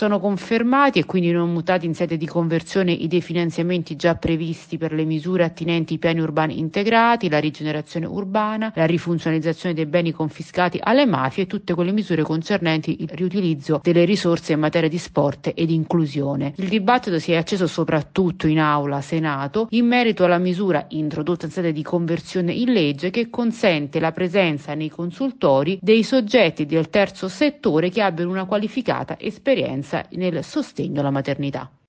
Sono confermati e quindi non mutati in sede di conversione i definanziamenti già previsti per le misure attinenti ai piani urbani integrati, la rigenerazione urbana, la rifunzionalizzazione dei beni confiscati alle mafie e tutte quelle misure concernenti il riutilizzo delle risorse in materia di sport ed inclusione. Il dibattito si è acceso soprattutto in aula Senato in merito alla misura introdotta in sede di conversione in legge che consente la presenza nei consultori dei soggetti del terzo settore che abbiano una qualificata esperienza nel sostegno alla maternità.